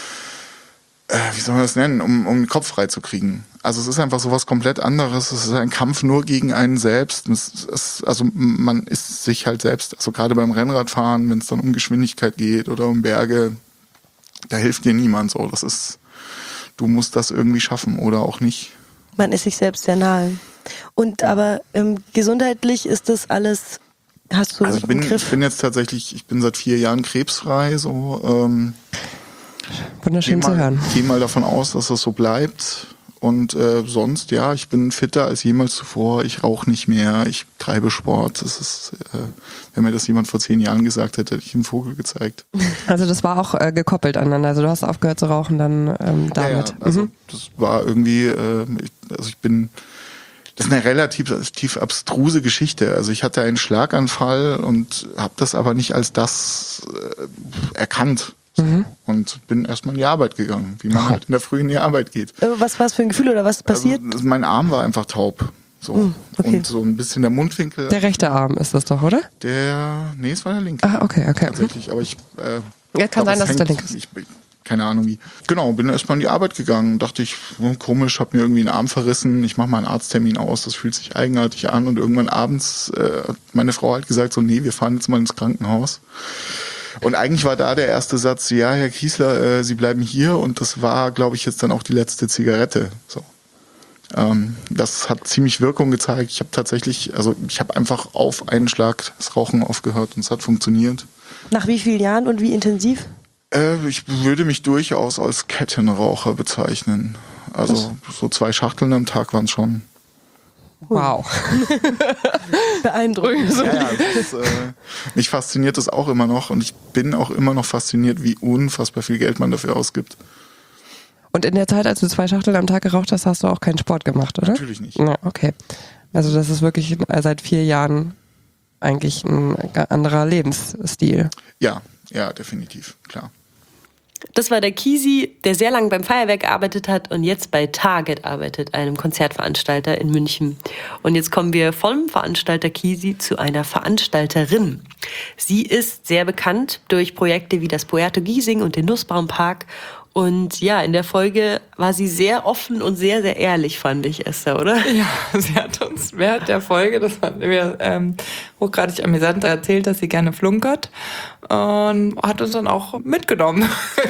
wie soll man das nennen, um den Kopf frei zu kriegen. Also es ist einfach so was komplett anderes, es ist ein Kampf nur gegen einen selbst, also man ist sich halt selbst, also gerade beim Rennradfahren, wenn es dann um Geschwindigkeit geht oder um Berge, da hilft dir niemand so, du musst das irgendwie schaffen oder auch nicht. Man ist sich selbst sehr nahe. Und aber gesundheitlich ist das alles, hast du also ich bin jetzt tatsächlich, ich bin seit 4 Jahren krebsfrei, so. Wunderschön zu hören. Ich gehe mal davon aus, dass das so bleibt. Und sonst, ja, ich bin fitter als jemals zuvor. Ich rauche nicht mehr, ich treibe Sport. Das ist, wenn mir das jemand vor 10 Jahren gesagt hätte, hätte ich einen Vogel gezeigt. Also das war auch gekoppelt aneinander. Also du hast aufgehört zu rauchen dann damit. Ja, also das war irgendwie, das ist eine relativ abstruse Geschichte. Also ich hatte einen Schlaganfall und habe das aber nicht als das erkannt. Und bin erstmal in die Arbeit gegangen, wie man halt in der Früh in die Arbeit geht. Was war es für ein Gefühl oder was ist passiert? Also, mein Arm war einfach taub. So. Okay. Und so ein bisschen der Mundwinkel. Der rechte Arm ist das doch, oder? Nee, es war der linke. Ah, okay. Tatsächlich, aber ja, kann sein, dass es der linke ist. Ich keine Ahnung wie. Genau, bin erstmal in die Arbeit gegangen. Dachte ich, komisch, hab mir irgendwie einen Arm verrissen. Ich mache mal einen Arzttermin aus. Das fühlt sich eigenartig an. Und irgendwann abends hat meine Frau halt gesagt, so, nee, wir fahren jetzt mal ins Krankenhaus. Und eigentlich war da der erste Satz, ja, Herr Kiesler, Sie bleiben hier. Und das war, glaube ich, jetzt dann auch die letzte Zigarette. So. Das hat ziemlich Wirkung gezeigt. Ich habe einfach auf einen Schlag das Rauchen aufgehört und es hat funktioniert. Nach wie vielen Jahren und wie intensiv? Ich würde mich durchaus als Kettenraucher bezeichnen. Also so 2 Schachteln am Tag waren es schon. Wow. Beeindruckend. Ja, mich fasziniert das auch immer noch und ich bin auch immer noch fasziniert, wie unfassbar viel Geld man dafür ausgibt. Und in der Zeit, als du 2 Schachteln am Tag geraucht hast, hast du auch keinen Sport gemacht, oder? Natürlich nicht. Ja, okay. Also das ist wirklich seit 4 Jahren eigentlich ein anderer Lebensstil. Ja, definitiv, klar. Das war der Kisi, der sehr lange beim Feuerwerk gearbeitet hat und jetzt bei Target arbeitet, einem Konzertveranstalter in München. Und jetzt kommen wir vom Veranstalter Kisi zu einer Veranstalterin. Sie ist sehr bekannt durch Projekte wie das Puerto Giesing und den Nussbaumpark. Und ja, in der Folge war sie sehr offen und sehr, sehr ehrlich, fand ich, Esther, oder? Ja, sie hat uns während der Folge, das fanden wir hochgradig amüsant, erzählt, dass sie gerne flunkert und hat uns dann auch mitgenommen.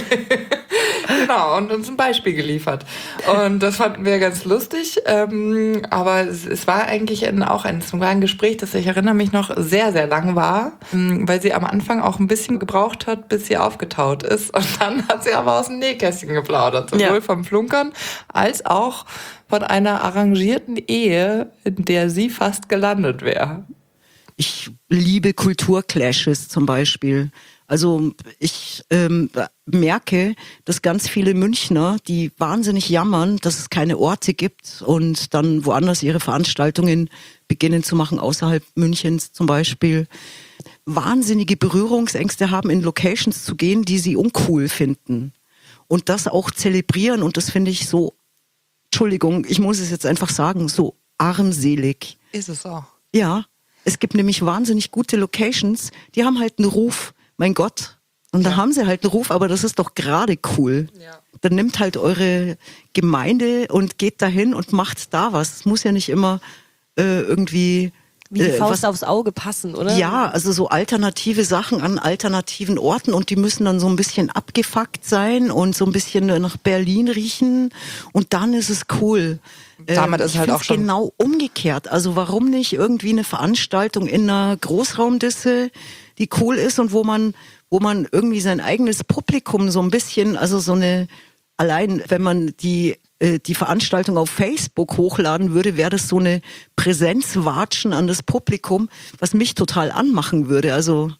Genau, und uns ein Beispiel geliefert. Und das fanden wir ganz lustig, aber es war eigentlich auch ein Gespräch, das, ich erinnere mich noch, sehr, sehr lang war, weil sie am Anfang auch ein bisschen gebraucht hat, bis sie aufgetaut ist. Und dann hat sie aber aus dem Nähkästchen geplaudert, sowohl vom Flunkern als auch von einer arrangierten Ehe, in der sie fast gelandet wäre. Ich liebe Kulturclashes zum Beispiel. Also ich merke, dass ganz viele Münchner, die wahnsinnig jammern, dass es keine Orte gibt und dann woanders ihre Veranstaltungen beginnen zu machen, außerhalb Münchens zum Beispiel, wahnsinnige Berührungsängste haben, in Locations zu gehen, die sie uncool finden. Und das auch zelebrieren, und das finde ich so, Entschuldigung, ich muss es jetzt einfach sagen, so armselig. Ist es auch. Ja, es gibt nämlich wahnsinnig gute Locations, die haben halt einen Ruf, mein Gott. Und da haben sie halt einen Ruf, aber das ist doch gerade cool. Ja. Dann nimmt halt eure Gemeinde und geht dahin und macht da was. Es muss ja nicht immer irgendwie... Wie die Faust aufs Auge passen, oder? Ja, also so alternative Sachen an alternativen Orten und die müssen dann so ein bisschen abgefuckt sein und so ein bisschen nach Berlin riechen und dann ist es cool. Damit ist halt auch schon genau umgekehrt. Also warum nicht irgendwie eine Veranstaltung in einer Großraumdisse, die cool ist und wo man irgendwie sein eigenes Publikum so ein bisschen, also so eine, allein wenn man die Veranstaltung auf Facebook hochladen würde, wäre das so eine Präsenzwatschen an das Publikum, was mich total anmachen würde. Also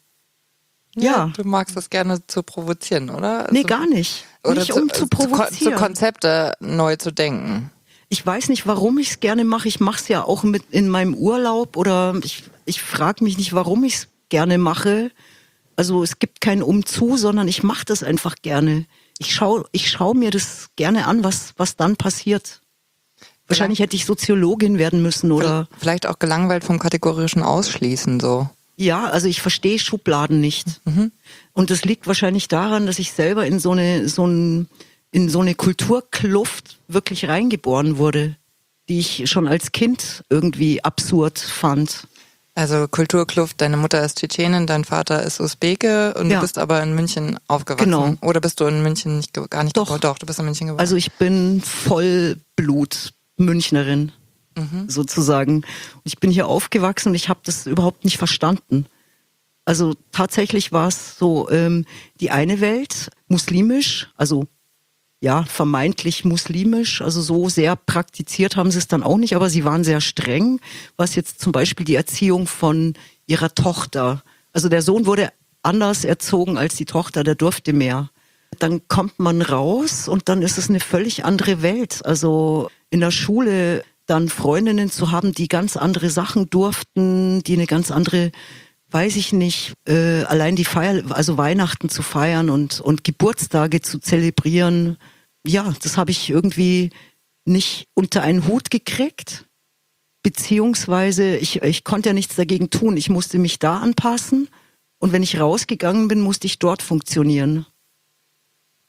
ja. Du magst das gerne zu provozieren, oder? Nee, gar nicht. Oder nicht um zu provozieren. Zu Konzepte neu zu denken. Ich weiß nicht, warum ich es gerne mache. Ich mache es ja auch mit in meinem Urlaub oder ich frage mich nicht, warum ich es gerne mache. Also es gibt kein Umzu, sondern ich mache das einfach gerne. Ich schau mir das gerne an, was dann passiert. Wahrscheinlich hätte ich Soziologin werden müssen oder... Vielleicht auch gelangweilt vom kategorischen Ausschließen so. Ja, also ich verstehe Schubladen nicht. Mhm. Und das liegt wahrscheinlich daran, dass ich selber in so eine Kulturkluft wirklich reingeboren wurde, die ich schon als Kind irgendwie absurd fand. Also Kulturkluft, deine Mutter ist Tschetschenin, dein Vater ist Usbeke und du bist aber in München aufgewachsen. Genau. Oder bist du in München gar nicht geboren? Doch, du bist in München geboren. Also ich bin Vollblut-Münchnerin, sozusagen. Und ich bin hier aufgewachsen und ich habe das überhaupt nicht verstanden. Also tatsächlich war es so, die eine Welt, muslimisch, also ja, vermeintlich muslimisch, also so sehr praktiziert haben sie es dann auch nicht, aber sie waren sehr streng, was jetzt zum Beispiel die Erziehung von ihrer Tochter, also der Sohn wurde anders erzogen als die Tochter, der durfte mehr. Dann kommt man raus und dann ist es eine völlig andere Welt, also in der Schule dann Freundinnen zu haben, die ganz andere Sachen durften, die eine ganz andere, weiß ich nicht, allein die Feier, also Weihnachten zu feiern und Geburtstage zu zelebrieren. Ja, das habe ich irgendwie nicht unter einen Hut gekriegt, beziehungsweise ich konnte ja nichts dagegen tun. Ich musste mich da anpassen und wenn ich rausgegangen bin, musste ich dort funktionieren.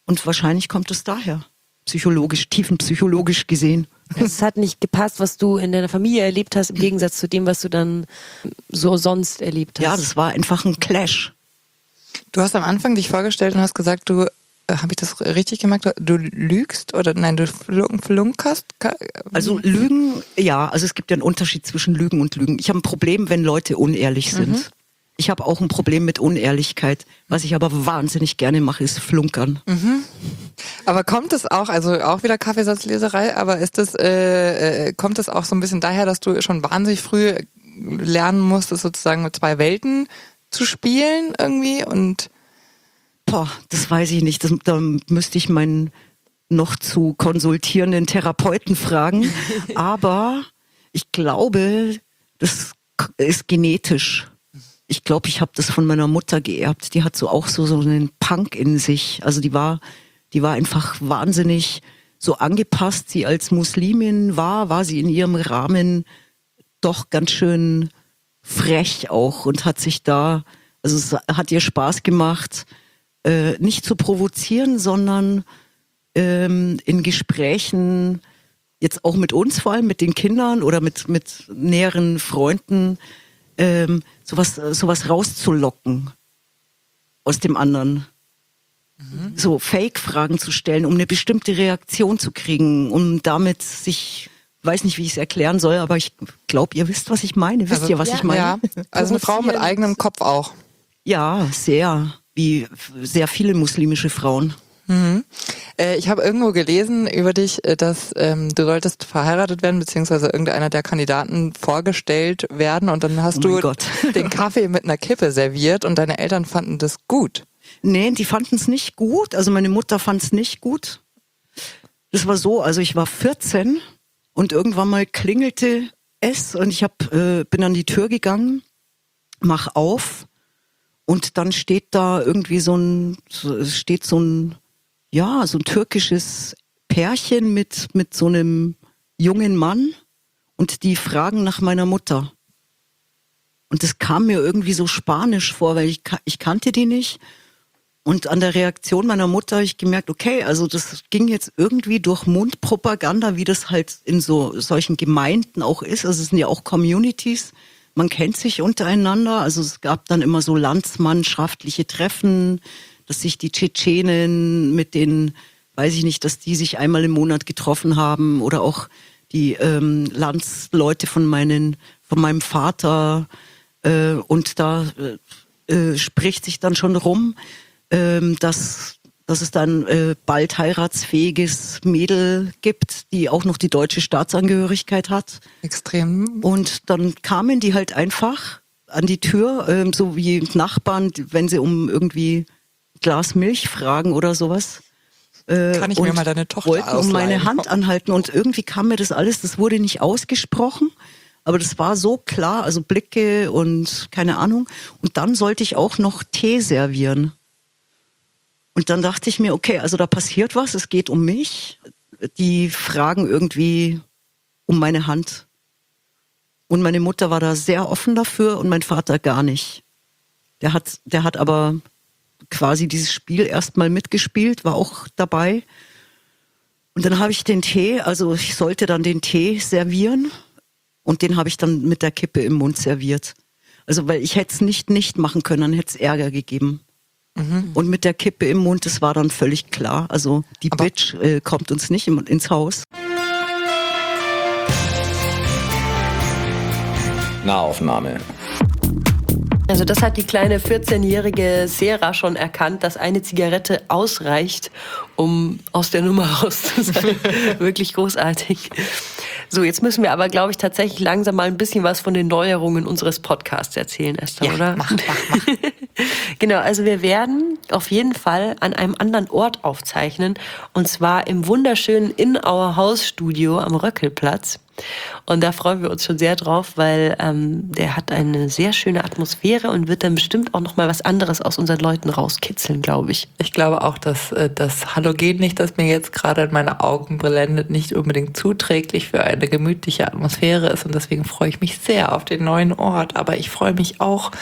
Und wahrscheinlich kommt es daher. Psychologisch, tiefenpsychologisch gesehen. Es hat nicht gepasst, was du in deiner Familie erlebt hast, im Gegensatz zu dem, was du dann so sonst erlebt hast. Ja, das war einfach ein Clash. Du hast am Anfang dich vorgestellt und hast gesagt, du, habe ich das richtig gemacht? Du lügst oder nein, du flunkerst? Also Lügen, ja, also es gibt ja einen Unterschied zwischen Lügen und Lügen. Ich habe ein Problem, wenn Leute unehrlich sind. Ich habe auch ein Problem mit Unehrlichkeit. Was ich aber wahnsinnig gerne mache, ist Flunkern. Aber kommt es auch, also auch wieder Kaffeesatzleserei, aber ist das, kommt es auch so ein bisschen daher, dass du schon wahnsinnig früh lernen musstest, sozusagen mit zwei Welten zu spielen irgendwie? Und boah, das weiß ich nicht. Da müsste ich meinen noch zu konsultierenden Therapeuten fragen. Aber ich glaube, das ist genetisch. Ich glaube, ich habe das von meiner Mutter geerbt. Die hat auch so einen Punk in sich. Also die war einfach wahnsinnig so angepasst. Sie als Muslimin war sie in ihrem Rahmen doch ganz schön frech auch und hat sich da, also es hat ihr Spaß gemacht, nicht zu provozieren, sondern in Gesprächen, jetzt auch mit uns vor allem, mit den Kindern oder mit näheren Freunden, sowas rauszulocken aus dem anderen. So Fake-Fragen zu stellen, um eine bestimmte Reaktion zu kriegen, um damit sich, weiß nicht, wie ich es erklären soll, aber ich glaube, ihr wisst, was ich meine. Wisst ihr, was ich meine? Ja, also eine Frau mit eigenem Kopf auch. Ja, sehr. Wie sehr viele muslimische Frauen. Ich habe irgendwo gelesen über dich, dass du solltest verheiratet werden, beziehungsweise irgendeiner der Kandidaten vorgestellt werden und dann hast du den Kaffee mit einer Kippe serviert und deine Eltern fanden das gut. Nee, die fanden es nicht gut. Also meine Mutter fand es nicht gut. Das war so, also ich war 14 und irgendwann mal klingelte es und ich bin an die Tür gegangen, mach auf und dann steht da irgendwie so ein türkisches Pärchen mit so einem jungen Mann und die fragen nach meiner Mutter. Und das kam mir irgendwie so spanisch vor, weil ich kannte die nicht. Und an der Reaktion meiner Mutter habe ich gemerkt, okay, also das ging jetzt irgendwie durch Mundpropaganda, wie das halt in solchen Gemeinden auch ist. Also es sind ja auch Communities, man kennt sich untereinander. Also es gab dann immer so landsmannschaftliche Treffen, dass sich die Tschetschenen mit den, weiß ich nicht, dass die sich einmal im Monat getroffen haben oder auch die Landsleute von meinem Vater. Und da spricht sich dann schon rum, dass es dann bald heiratsfähiges Mädel gibt, die auch noch die deutsche Staatsangehörigkeit hat. Extrem. Und dann kamen die halt einfach an die Tür, so wie Nachbarn, wenn sie um irgendwie Glas Milch fragen oder sowas. Kann ich mir mal deine Tochter wollten ausleihen? Um meine Hand anhalten und irgendwie kam mir das alles, das wurde nicht ausgesprochen, aber das war so klar, also Blicke und keine Ahnung. Und dann sollte ich auch noch Tee servieren. Und dann dachte ich mir, okay, also da passiert was, es geht um mich. Die fragen irgendwie um meine Hand. Und meine Mutter war da sehr offen dafür und mein Vater gar nicht. Der hat aber quasi dieses Spiel erstmal mitgespielt, war auch dabei. Und dann habe ich den Tee, also ich sollte dann den Tee servieren und den habe ich dann mit der Kippe im Mund serviert. Also weil ich hätte es nicht machen können, dann hätte es Ärger gegeben. Und mit der Kippe im Mund, das war dann völlig klar. Also die Bitch kommt uns nicht ins Haus. Nahaufnahme. Also das hat die kleine 14-jährige Sera schon erkannt, dass eine Zigarette ausreicht, um aus der Nummer raus zu sein. Wirklich großartig. So, jetzt müssen wir aber, glaube ich, tatsächlich langsam mal ein bisschen was von den Neuerungen unseres Podcasts erzählen, Esther, ja, oder? Mach. Genau, also wir werden auf jeden Fall an einem anderen Ort aufzeichnen, und zwar im wunderschönen In Our House Studio am Röckelplatz. Und da freuen wir uns schon sehr drauf, weil der hat eine sehr schöne Atmosphäre und wird dann bestimmt auch noch mal was anderes aus unseren Leuten rauskitzeln, glaube ich. Ich glaube auch, dass das Halogenlicht, das mir jetzt gerade in meine Augen blendet, nicht unbedingt zuträglich für eine gemütliche Atmosphäre ist. Und deswegen freue ich mich sehr auf den neuen Ort. Aber ich freue mich auch,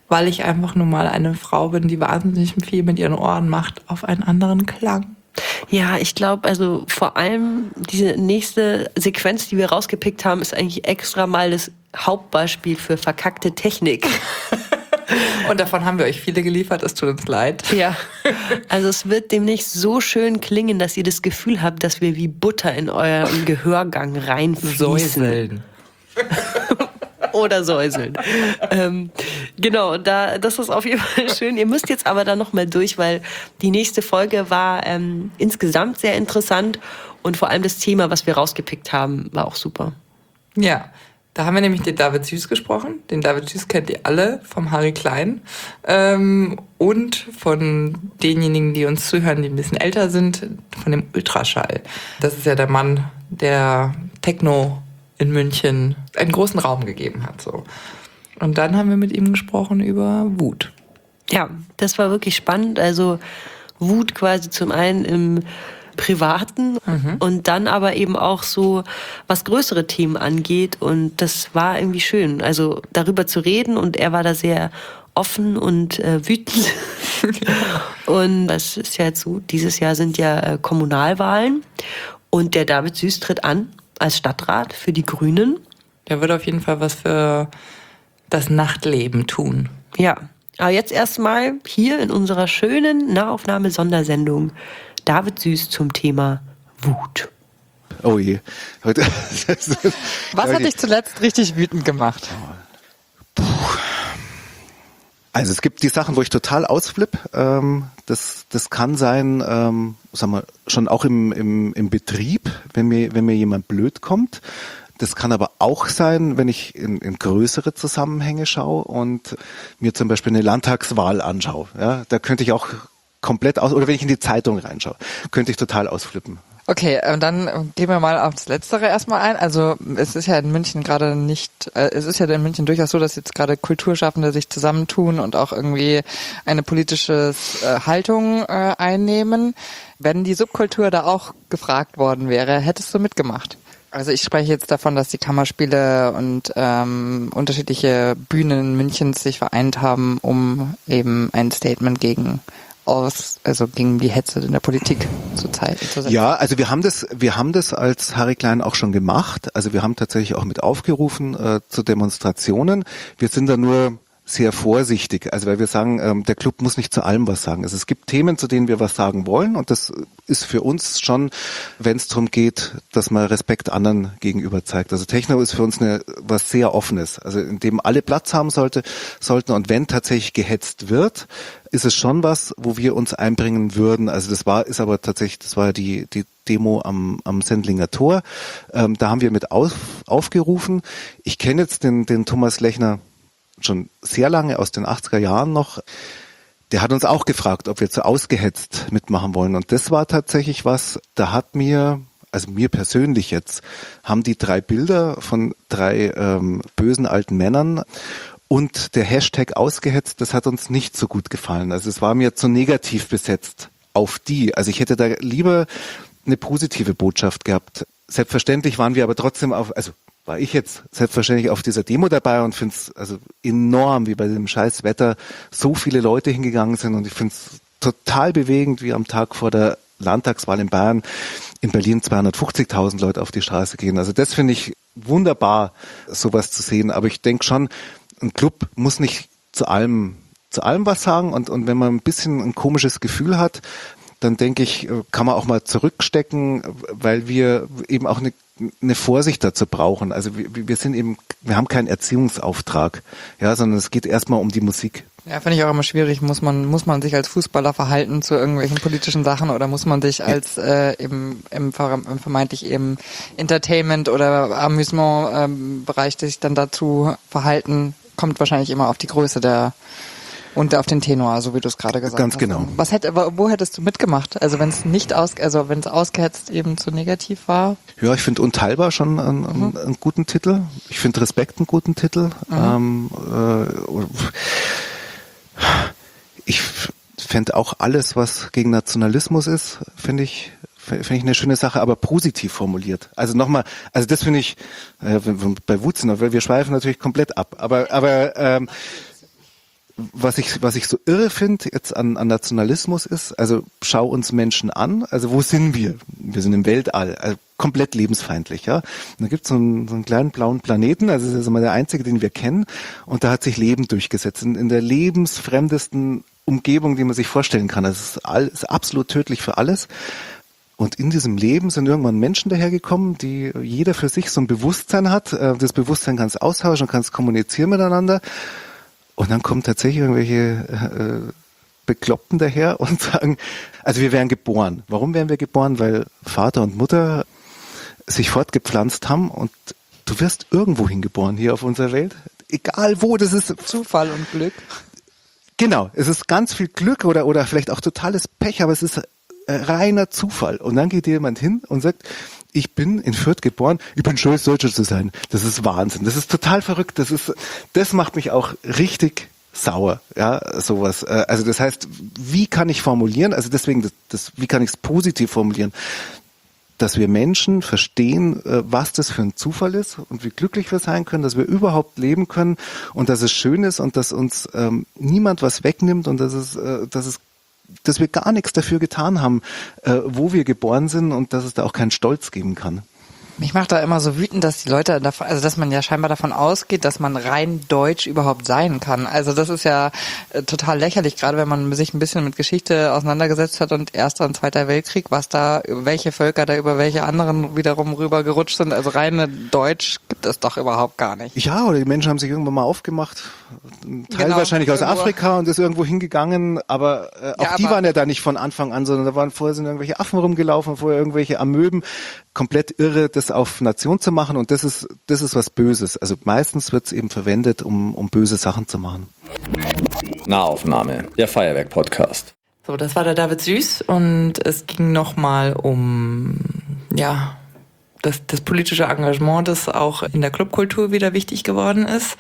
weil ich einfach nur mal eine Frau bin, die wahnsinnig viel mit ihren Ohren macht, auf einen anderen Klang. Ja, ich glaube, also vor allem diese nächste Sequenz, die wir rausgepickt haben, ist eigentlich extra mal das Hauptbeispiel für verkackte Technik. Und davon haben wir euch viele geliefert, es tut uns leid. Ja, also es wird demnächst so schön klingen, dass ihr das Gefühl habt, dass wir wie Butter in euren Gehörgang reinfließen. Säuseln. Oder säuseln. Genau, das ist auf jeden Fall schön. Ihr müsst jetzt aber da nochmal durch, weil die nächste Folge war insgesamt sehr interessant und vor allem das Thema, was wir rausgepickt haben, war auch super. Ja, da haben wir nämlich den David Süß gesprochen. Den David Süß kennt ihr alle vom Harry Klein und von denjenigen, die uns zuhören, die ein bisschen älter sind, von dem Ultraschall. Das ist ja der Mann, der Techno in München einen großen Raum gegeben hat. So. Und dann haben wir mit ihm gesprochen über Wut. Ja, das war wirklich spannend. Also Wut quasi zum einen im Privaten und dann aber eben auch so, was größere Themen angeht. Und das war irgendwie schön, also darüber zu reden. Und er war da sehr offen und wütend. Und das ist ja jetzt so, dieses Jahr sind ja Kommunalwahlen. Und der David Süß tritt an als Stadtrat für die Grünen. Der wird auf jeden Fall was für das Nachtleben tun. Ja, aber jetzt erstmal hier in unserer schönen Nahaufnahme-Sondersendung David Süß zum Thema Wut. Oh je. Heute was hat dich zuletzt richtig wütend gemacht? Also es gibt die Sachen, wo ich total ausflipp. Das kann sein, sagen wir, schon auch im Betrieb, wenn mir jemand blöd kommt. Das kann aber auch sein, wenn ich in größere Zusammenhänge schaue und mir zum Beispiel eine Landtagswahl anschaue. Ja, da könnte ich auch komplett oder wenn ich in die Zeitung reinschaue, könnte ich total ausflippen. Okay, dann gehen wir mal auf das Letztere erstmal ein. Also es ist ja in München gerade nicht, es ist ja in München durchaus so, dass jetzt gerade Kulturschaffende sich zusammentun und auch irgendwie eine politische Haltung einnehmen. Wenn die Subkultur da auch gefragt worden wäre, hättest du mitgemacht? Also ich spreche jetzt davon, dass die Kammerspiele und unterschiedliche Bühnen Münchens sich vereint haben, um eben ein Statement gegen die Hetze in der Politik zu setzen. Ja, also wir haben das als Harry Klein auch schon gemacht. Also wir haben tatsächlich auch mit aufgerufen zu Demonstrationen. Wir sind da nur sehr vorsichtig, also weil wir sagen, der Club muss nicht zu allem was sagen. Also es gibt Themen, zu denen wir was sagen wollen und das ist für uns schon, wenn es darum geht, dass man Respekt anderen gegenüber zeigt. Also Techno ist für uns was sehr Offenes, also in dem alle Platz haben sollten und wenn tatsächlich gehetzt wird, ist es schon was, wo wir uns einbringen würden. Also das war die Demo am Sendlinger Tor. Da haben wir mit aufgerufen. Ich kenne jetzt den Thomas Lechner schon sehr lange, aus den 80er Jahren noch. Der hat uns auch gefragt, ob wir zu ausgehetzt mitmachen wollen. Und das war tatsächlich was, da hat mir persönlich jetzt, haben die 3 Bilder von 3 bösen alten Männern und der Hashtag ausgehetzt, das hat uns nicht so gut gefallen. Also es war mir zu negativ besetzt auf die. Also ich hätte da lieber eine positive Botschaft gehabt. Selbstverständlich waren wir aber trotzdem war ich jetzt selbstverständlich auf dieser Demo dabei und finde es also enorm, wie bei dem scheiß Wetter so viele Leute hingegangen sind und ich finde es total bewegend, wie am Tag vor der Landtagswahl in Bayern in Berlin 250.000 Leute auf die Straße gehen. Also das finde ich wunderbar, sowas zu sehen. Aber ich denke schon, ein Club muss nicht zu allem was sagen und wenn man ein bisschen ein komisches Gefühl hat, dann denke ich, kann man auch mal zurückstecken, weil wir eben auch eine Vorsicht dazu brauchen. Also wir haben keinen Erziehungsauftrag, ja, sondern es geht erstmal um die Musik. Ja, finde ich auch immer schwierig. Muss man sich als Fußballer verhalten zu irgendwelchen politischen Sachen oder muss man sich als im vermeintlich eben Entertainment oder Amüsement Bereich sich dann dazu verhalten? Kommt wahrscheinlich immer auf die Größe und auf den Tenor, so wie du es gerade gesagt Ganz hast. Ganz genau. Wo hättest du mitgemacht? Also wenn es ausgehetzt eben zu negativ war? Ja, ich finde Unteilbar schon einen guten Titel. Ich finde Respekt einen guten Titel. Ich fände auch alles, was gegen Nationalismus ist, finde ich eine schöne Sache, aber positiv formuliert. Also nochmal, das finde ich, bei Wut sind wir schweifen natürlich komplett ab, aber was ich so irre finde jetzt an Nationalismus ist, also schau uns Menschen an, also wo sind wir? Wir sind im Weltall, also komplett lebensfeindlich, ja. Und da gibt es so einen kleinen blauen Planeten, also das ist mal der einzige, den wir kennen, und da hat sich Leben durchgesetzt, in der lebensfremdesten Umgebung, die man sich vorstellen kann. Das ist absolut tödlich für alles. Und in diesem Leben sind irgendwann Menschen dahergekommen, die jeder für sich so ein Bewusstsein hat. Das Bewusstsein kann es austauschen, kann es kommunizieren miteinander. Und dann kommen tatsächlich irgendwelche Bekloppten daher und sagen, also wir wären geboren. Warum wären wir geboren? Weil Vater und Mutter sich fortgepflanzt haben und du wirst irgendwo hingeboren hier auf unserer Welt. Egal wo, das ist Zufall und Glück. Genau, es ist ganz viel Glück oder vielleicht auch totales Pech, aber es ist reiner Zufall. Und dann geht jemand hin und sagt, ich bin in Fürth geboren, ich bin stolz, Deutscher zu sein. Das ist Wahnsinn, das ist total verrückt, das macht mich auch richtig sauer, ja, sowas. Also das heißt, wie kann ich formulieren, also deswegen, wie kann ich es positiv formulieren, dass wir Menschen verstehen, was das für ein Zufall ist und wie glücklich wir sein können, dass wir überhaupt leben können und dass es schön ist und dass uns niemand was wegnimmt und dass wir gar nichts dafür getan haben, wo wir geboren sind und dass es da auch keinen Stolz geben kann. Mich macht da immer so wütend, dass die Leute davon, also dass man ja scheinbar davon ausgeht, dass man rein deutsch überhaupt sein kann. Also das ist ja total lächerlich, gerade wenn man sich ein bisschen mit Geschichte auseinandergesetzt hat und Erster und Zweiter Weltkrieg, welche Völker da über welche anderen wiederum rübergerutscht sind. Also reine Deutsch gibt es doch überhaupt gar nicht. Ja, oder die Menschen haben sich irgendwann mal aufgemacht, ein Teil wahrscheinlich aus Afrika und ist irgendwo hingegangen, aber auch die waren ja da nicht von Anfang an, sondern vorher sind irgendwelche Affen rumgelaufen, vorher irgendwelche Amöben. Komplett irre, das auf Nation zu machen und das ist was Böses. Also meistens wird es eben verwendet, um böse Sachen zu machen. Nahaufnahme, der Feuerwerk-Podcast. So, das war der David Süß und es ging nochmal um, das politische Engagement, das auch in der Clubkultur wieder wichtig geworden ist.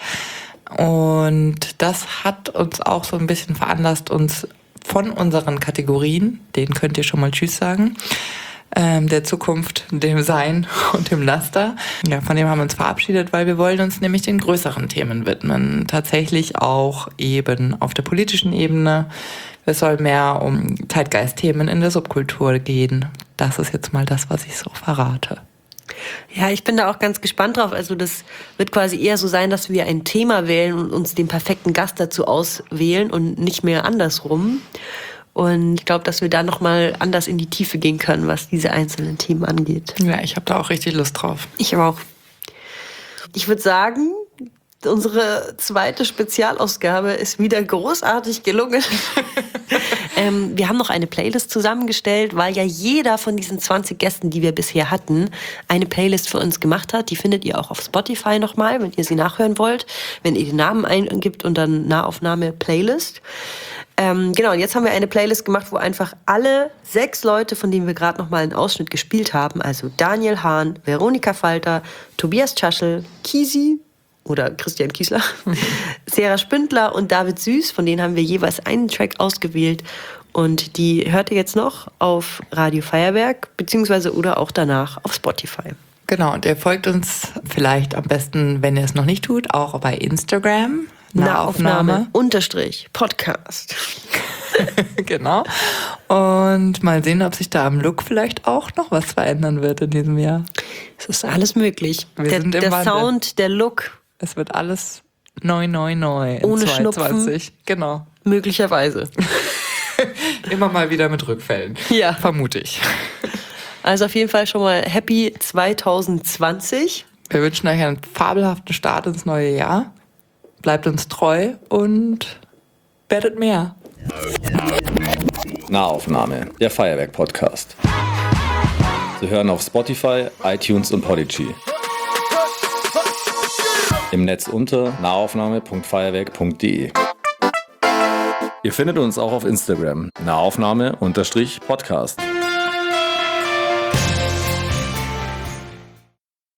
Und das hat uns auch so ein bisschen veranlasst, uns von unseren Kategorien, denen könnt ihr schon mal Tschüss sagen, der Zukunft, dem Sein und dem Laster. Ja, von dem haben wir uns verabschiedet, weil wir wollen uns nämlich den größeren Themen widmen. Tatsächlich auch eben auf der politischen Ebene. Es soll mehr um Zeitgeistthemen in der Subkultur gehen. Das ist jetzt mal das, was ich so verrate. Ja, ich bin da auch ganz gespannt drauf. Also das wird quasi eher so sein, dass wir ein Thema wählen und uns den perfekten Gast dazu auswählen und nicht mehr andersrum. Und ich glaube, dass wir da nochmal anders in die Tiefe gehen können, was diese einzelnen Themen angeht. Ja, ich habe da auch richtig Lust drauf. Ich auch. Ich würde sagen, unsere zweite Spezialausgabe ist wieder großartig gelungen. Wir haben noch eine Playlist zusammengestellt, weil ja jeder von diesen 20 Gästen, die wir bisher hatten, eine Playlist für uns gemacht hat. Die findet ihr auch auf Spotify nochmal, wenn ihr sie nachhören wollt. Wenn ihr den Namen eingibt und dann Nahaufnahme Playlist. Genau, und jetzt haben wir eine Playlist gemacht, wo einfach alle 6 Leute, von denen wir gerade noch mal einen Ausschnitt gespielt haben, also Daniel Hahn, Veronika Falter, Tobias Tschaschel, Kisi oder Christian Kiesler, Sarah Spindler und David Süß, von denen haben wir jeweils einen Track ausgewählt und die hört ihr jetzt noch auf Radio Feuerwerk, beziehungsweise oder auch danach auf Spotify. Genau, und ihr folgt uns vielleicht am besten, wenn ihr es noch nicht tut, auch bei Instagram. Nahaufnahme_Podcast. Genau. Und mal sehen, ob sich da am Look vielleicht auch noch was verändern wird in diesem Jahr. Es ist alles möglich. Der Wandel. Sound, der Look. Es wird alles neu. Ohne 22. Schnupfen. Genau. Möglicherweise. Immer mal wieder mit Rückfällen. Ja. Vermute ich. Also auf jeden Fall schon mal Happy 2020. Wir wünschen euch einen fabelhaften Start ins neue Jahr. Bleibt uns treu und werdet mehr. Nahaufnahme, der Feuerwerk-Podcast. Sie hören auf Spotify, iTunes und Podigy. Im Netz unter nahaufnahme.feuerwerk.de. Ihr findet uns auch auf Instagram, Nahaufnahme_Podcast.